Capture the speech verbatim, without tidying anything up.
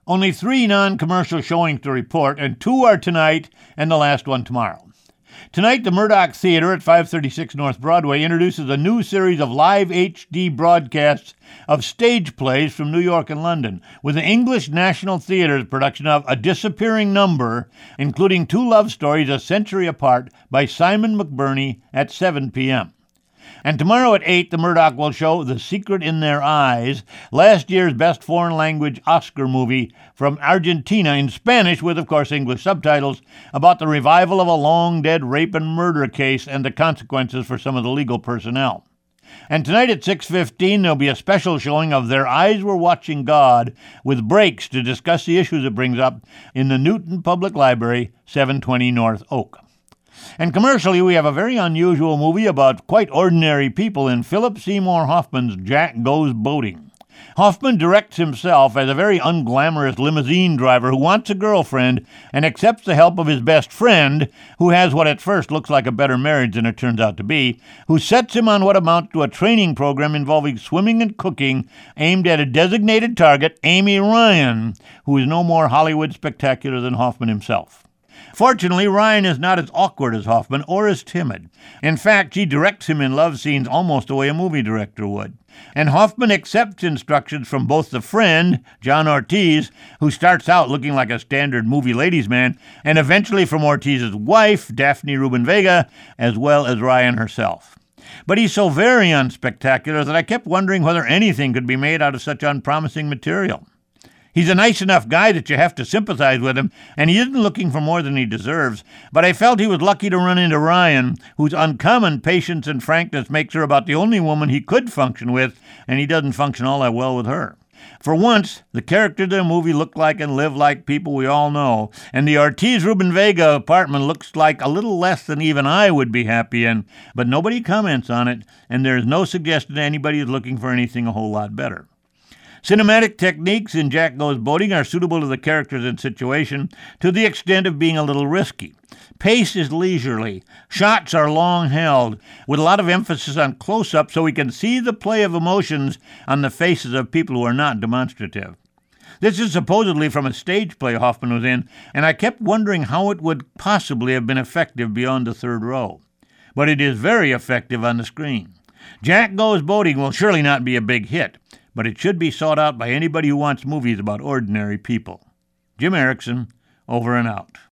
Only three non-commercial showings to report, and two are tonight and the last one tomorrow. Tonight, the Murdoch Theater at five thirty-six North Broadway introduces a new series of live H D broadcasts of stage plays from New York and London, with the English National Theatre's production of A Disappearing Number, including two love stories a century apart by Simon McBurney at seven p.m. And tomorrow at eight, the Murdoch will show The Secret in Their Eyes, last year's Best Foreign Language Oscar movie from Argentina in Spanish with, of course, English subtitles, about the revival of a long-dead rape and murder case and the consequences for some of the legal personnel. And tonight at six fifteen, there'll be a special showing of Their Eyes Were Watching God, with breaks to discuss the issues it brings up in the Newton Public Library, seven twenty North Oak. And commercially, we have a very unusual movie about quite ordinary people in Philip Seymour Hoffman's Jack Goes Boating. Hoffman directs himself as a very unglamorous limousine driver who wants a girlfriend and accepts the help of his best friend, who has what at first looks like a better marriage than it turns out to be, who sets him on what amounts to a training program involving swimming and cooking aimed at a designated target, Amy Ryan, who is no more Hollywood spectacular than Hoffman himself. Fortunately, Ryan is not as awkward as Hoffman or as timid. In fact, she directs him in love scenes almost the way a movie director would. And Hoffman accepts instructions from both the friend, John Ortiz, who starts out looking like a standard movie ladies' man, and eventually from Ortiz's wife, Daphne Rubin Vega, as well as Ryan herself. But he's so very unspectacular that I kept wondering whether anything could be made out of such unpromising material. He's a nice enough guy that you have to sympathize with him, and he isn't looking for more than he deserves, but I felt he was lucky to run into Ryan, whose uncommon patience and frankness makes her about the only woman he could function with, and he doesn't function all that well with her. For once, the characters in the movie look like and live like people we all know, and the Ortiz-Rubin-Vega apartment looks like a little less than even I would be happy in, but nobody comments on it, and there is no suggestion anybody is looking for anything a whole lot better. Cinematic techniques in Jack Goes Boating are suitable to the characters and situation to the extent of being a little risky. Pace is leisurely. Shots are long held, with a lot of emphasis on close-up so we can see the play of emotions on the faces of people who are not demonstrative. This is supposedly from a stage play Hoffman was in, and I kept wondering how it would possibly have been effective beyond the third row. But it is very effective on the screen. Jack Goes Boating will surely not be a big hit, but it should be sought out by anybody who wants movies about ordinary people. Jim Erickson, over and out.